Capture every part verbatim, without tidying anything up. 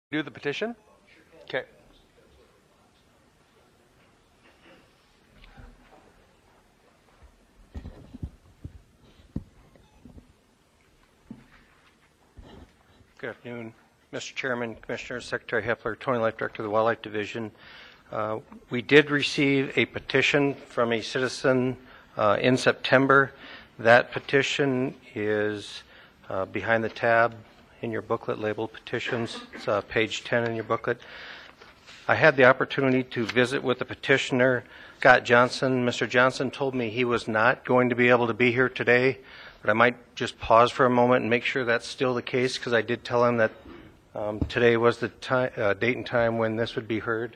Do the petition? Okay. Good afternoon, Mister Chairman, Commissioners, Secretary Heffler, Tony Life Director of the Wildlife Division. Uh, we did receive a petition from a citizen uh, in September. That petition is uh, behind the tab in your booklet labeled petitions. It's uh, page ten in your booklet. I had the opportunity to visit with the petitioner, Scott Johnson. Mister Johnson told me he was not going to be able to be here today, but I might just pause for a moment and make sure that's still the case, because I did tell him that um, today was the time, uh, date and time when this would be heard.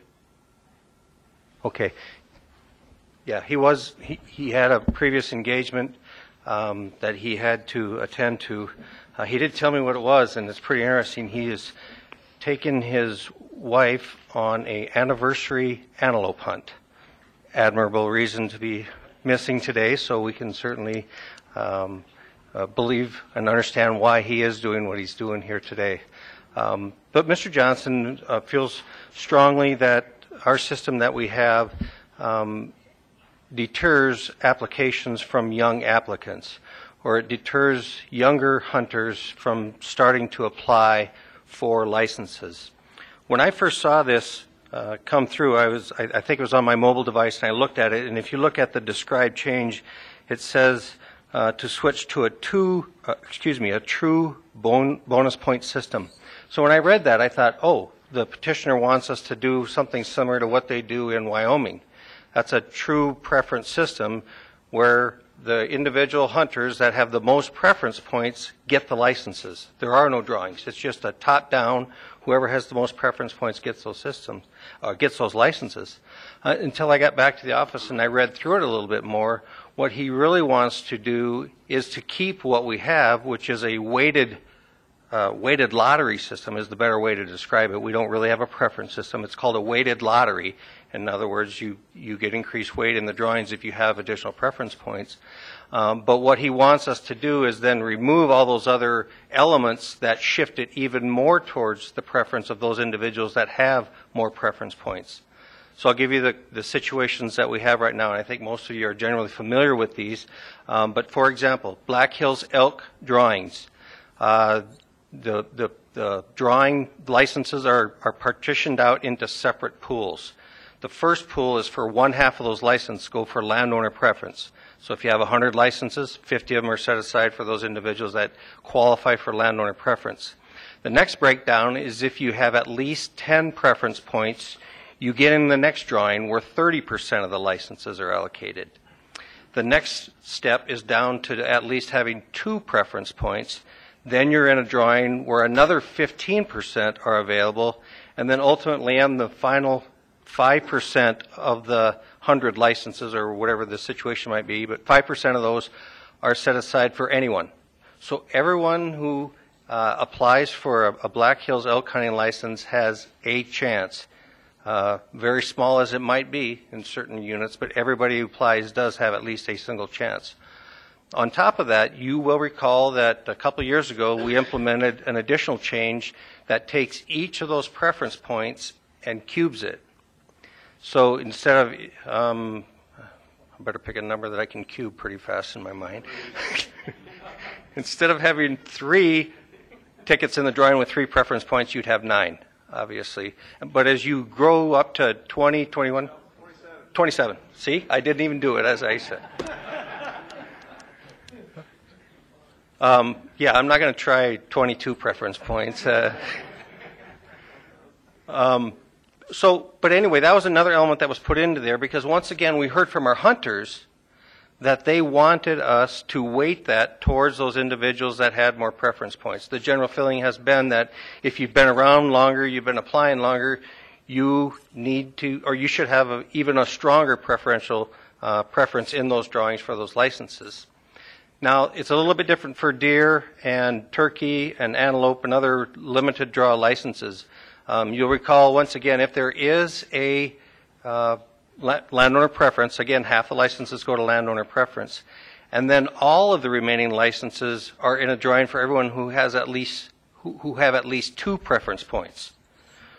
Okay. Yeah, he was. He, he had a previous engagement um, that he had to attend to. Uh, he did tell me what it was, and it's pretty interesting. He has taken his wife on a anniversary antelope hunt. Admirable reason to be missing today, so we can certainly um, uh, believe and understand why he is doing what he's doing here today. Um, but Mister Johnson uh, feels strongly that our system that we have um, deters applications from young applicants, or it deters younger hunters from starting to apply for licenses. When I first saw this uh, come through, I was I, I think it was on my mobile device, and I looked at it, and if you look at the described change, it says uh, to switch to a two uh, excuse me a true bon- bonus point system. So when I read that, I thought, oh, the petitioner wants us to do something similar to what they do in Wyoming. That's a true preference system where the individual hunters that have the most preference points get the licenses. There are no drawings. It's just a top-down. Whoever has the most preference points gets those systems, uh, gets those licenses. Uh, until I got back to the office and I read through it a little bit more, what he really wants to do is to keep what we have, which is a weighted Uh, weighted lottery system is the better way to describe it. We don't really have a preference system. It's called a weighted lottery. In other words, you, you get increased weight in the drawings if you have additional preference points. Um, but what he wants us to do is then remove all those other elements that shift it even more towards the preference of those individuals that have more preference points. So I'll give you the, the situations that we have right now, and I think most of you are generally familiar with these. Um, but for example, Black Hills elk drawings. Uh, The, the, the drawing licenses are, are partitioned out into separate pools. The first pool is for one half of those licenses go for landowner preference. So if you have one hundred licenses, fifty of them are set aside for those individuals that qualify for landowner preference. The next breakdown is if you have at least ten preference points, you get in the next drawing where thirty percent of the licenses are allocated. The next step is down to at least having two preference points. Then you're in a drawing where another fifteen percent are available, and then ultimately on the final five percent of the one hundred licenses, or whatever the situation might be, but five percent of those are set aside for anyone. So everyone who uh, applies for a, a Black Hills elk hunting license has a chance, uh, very small as it might be in certain units, but everybody who applies does have at least a single chance. On top of that, you will recall that a couple of years ago we implemented an additional change that takes each of those preference points and cubes it. So instead of, um, I better pick a number that I can cube pretty fast in my mind. Instead of having three tickets in the drawing with three preference points, you'd have nine, obviously. But as you grow up to twenty, twenty-one? twenty-seven. twenty-seven. See, I didn't even do it, as I said. Um, yeah, I'm not going to try twenty-two preference points. Uh, um, so, but anyway, that was another element that was put into there, because once again, we heard from our hunters that they wanted us to weight that towards those individuals that had more preference points. The general feeling has been that if you've been around longer, you've been applying longer, you need to, or you should have a, even a stronger preferential uh, preference in those drawings for those licenses. Now, it's a little bit different for deer and turkey and antelope and other limited draw licenses. Um, you'll recall, once again, if there is a uh, landowner preference, again, half the licenses go to landowner preference, and then all of the remaining licenses are in a drawing for everyone who has at least who, who have at least two preference points.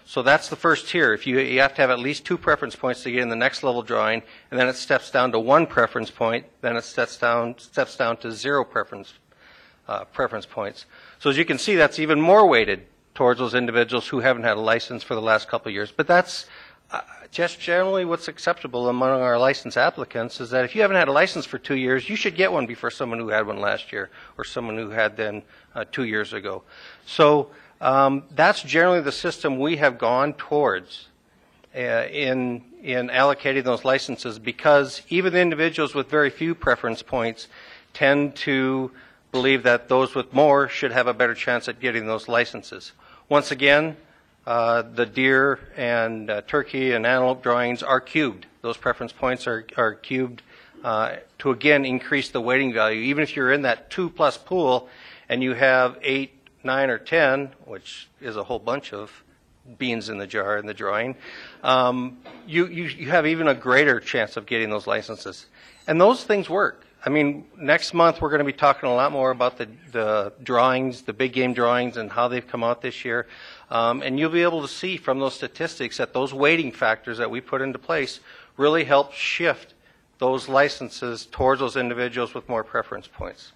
So that's the first tier. If you, you have to have at least two preference points to get in the next level drawing, and then it steps down to one preference point, then it steps down, steps down to zero preference, uh, preference points. So as you can see, that's even more weighted towards those individuals who haven't had a license for the last couple of years. But that's uh, just generally what's acceptable among our license applicants, is that if you haven't had a license for two years, you should get one before someone who had one last year or someone who had then uh, two years ago. So um, that's generally the system we have gone towards uh, in, in allocating those licenses, because even the individuals with very few preference points tend to believe that those with more should have a better chance at getting those licenses. Once again, uh, the deer and uh, turkey and antelope drawings are cubed. Those preference points are, are cubed uh, to again increase the weighting value. Even if you're in that two plus pool and you have eight, nine, or ten, which is a whole bunch of beans in the jar in the drawing, um, you, you, you have even a greater chance of getting those licenses. And those things work. I mean, next month we're going to be talking a lot more about the, the drawings, the big game drawings, and how they've come out this year. Um, and you'll be able to see from those statistics that those weighting factors that we put into place really help shift those licenses towards those individuals with more preference points.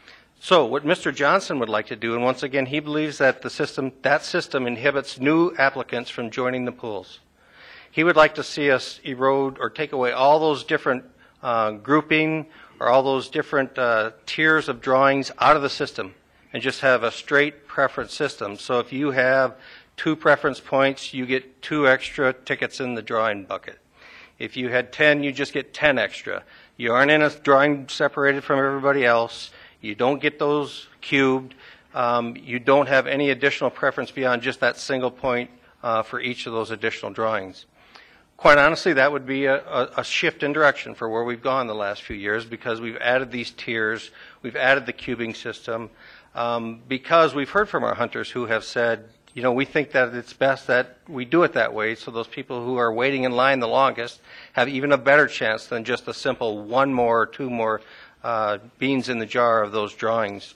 So what Mister Johnson would like to do, and once again, he believes that the system, that system inhibits new applicants from joining the pools. He would like to see us erode or take away all those different uh, grouping or all those different uh, tiers of drawings out of the system and just have a straight preference system. So if you have two preference points, you get two extra tickets in the drawing bucket. If you had ten, you just get ten extra. You aren't in a drawing separated from everybody else. You don't get those cubed. Um, you don't have any additional preference beyond just that single point uh, for each of those additional drawings. Quite honestly, that would be a, a, a shift in direction for where we've gone the last few years, because we've added these tiers, we've added the cubing system, um, because we've heard from our hunters who have said, you know, we think that it's best that we do it that way, so those people who are waiting in line the longest have even a better chance than just a simple one more or two more uh, beans in the jar of those drawings.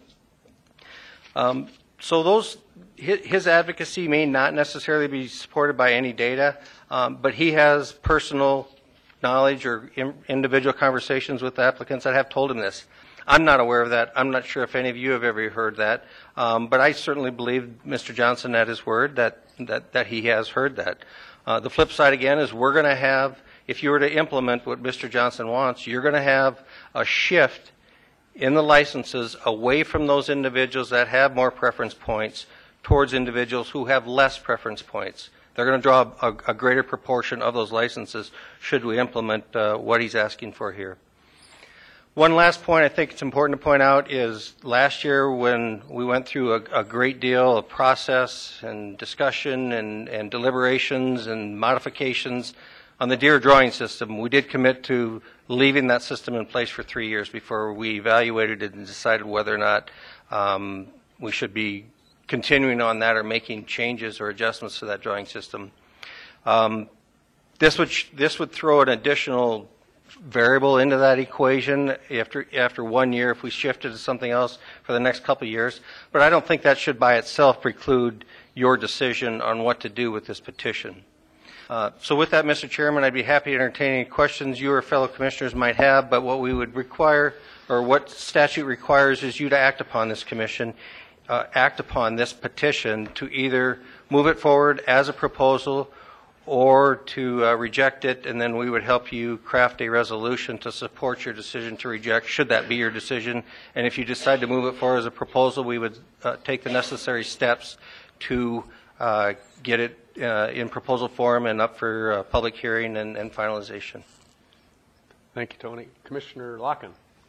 Um, so those, his, his advocacy may not necessarily be supported by any data, um, but he has personal knowledge or in, individual conversations with applicants that have told him this. I'm not aware of that. I'm not sure if any of you have ever heard that, um, but I certainly believe Mister Johnson at his word that, that, that he has heard that. Uh, the flip side again is we're going to have, if you were to implement what Mister Johnson wants, you're going to have a shift in the licenses away from those individuals that have more preference points towards individuals who have less preference points. They're going to draw a, a greater proportion of those licenses should we implement uh, what he's asking for here. One last point I think it's important to point out is last year when we went through a, a great deal of process and discussion and, and deliberations and modifications on the deer drawing system, we did commit to leaving that system in place for three years before we evaluated it and decided whether or not um, we should be continuing on that or making changes or adjustments to that drawing system. Um, this would this would throw an additional variable into that equation after after one year if we shifted to something else for the next couple of years. But I don't think that should by itself preclude your decision on what to do with this petition. Uh, so with that, Mister Chairman, I'd be happy to entertain any questions you or fellow commissioners might have, but what we would require, or what statute requires, is you to act upon this commission, uh, act upon this petition to either move it forward as a proposal or to uh, reject it, and then we would help you craft a resolution to support your decision to reject, should that be your decision. And if you decide to move it forward as a proposal, we would uh, take the necessary steps to uh, get it uh, in proposal form and up for uh, public hearing and, and finalization. Thank you, Tony. Commissioner Locken.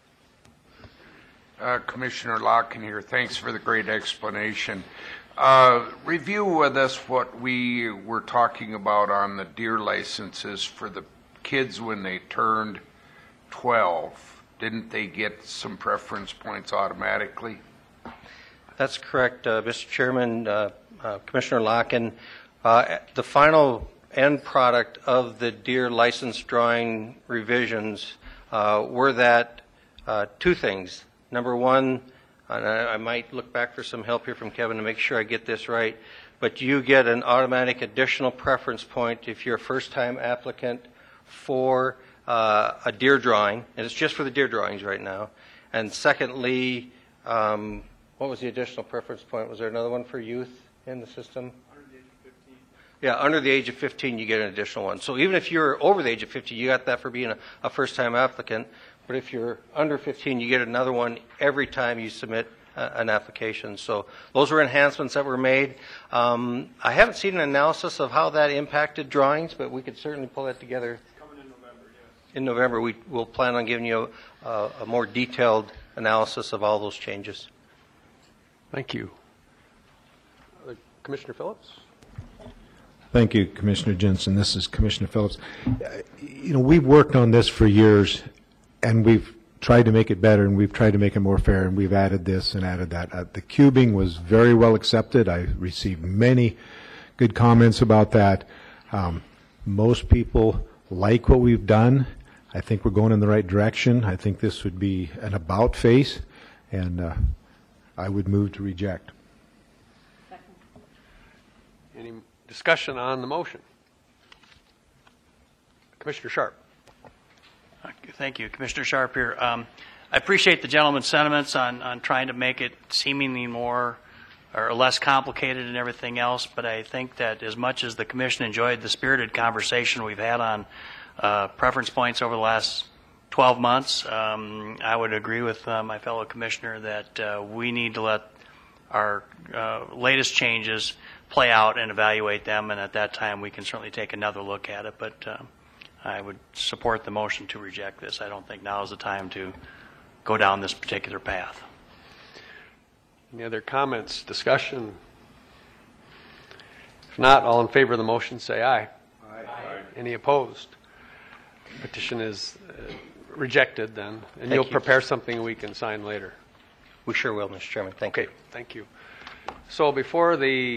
Uh, Commissioner Locken here. Thanks for the great explanation. Uh, review with us what we were talking about on the deer licenses for the kids when they turned twelve. Didn't they get some preference points automatically? That's correct, uh, Mister Chairman, uh, uh, Commissioner Locken. Uh, the final end product of the deer license drawing revisions uh, were that uh, two things. Number one, and I, I might look back for some help here from Kevin to make sure I get this right, but you get an automatic additional preference point if you're a first-time applicant for uh, a deer drawing, and it's just for the deer drawings right now. And secondly, um, what was the additional preference point? Was there another one for youth in the system? Yeah, under the age of fifteen, you get an additional one. So even if you're over the age of fifty, you got that for being a, a first-time applicant. But if you're under fifteen, you get another one every time you submit uh, an application. So those were enhancements that were made. Um, I haven't seen an analysis of how that impacted drawings, but we could certainly pull that together. Coming in November, yes. In November, we will plan on giving you a, a more detailed analysis of all those changes. Thank you. Uh, Commissioner Phillips? Thank you, Commissioner Jensen. This is Commissioner Phillips. Uh, You know, we've worked on this for years, and we've tried to make it better, and we've tried to make it more fair, and we've added this and added that. Uh, the cubing was very well accepted. I received many good comments about that. Um, most people like what we've done. I think we're going in the right direction. I think this would be an about face, and uh, I would move to reject. Any discussion on the motion? Commissioner Sharp. Thank you. Commissioner Sharp here. Um, I appreciate the gentleman's sentiments on, on trying to make it seemingly more or less complicated and everything else, but I think that as much as the Commission enjoyed the spirited conversation we've had on uh, preference points over the last twelve months, um, I would agree with uh, my fellow Commissioner that uh, we need to let our uh, latest changes play out and evaluate them, and at that time we can certainly take another look at it, but um, I would support the motion to reject this. I don't think now is the time to go down this particular path. Any other comments, discussion? If not, all in favor of the motion say aye. Aye. Any opposed? Petition is uh, rejected then, and Thank you'll you. prepare something we can sign later. We sure will, Mister Chairman. Thank you. Okay, thank you. So before the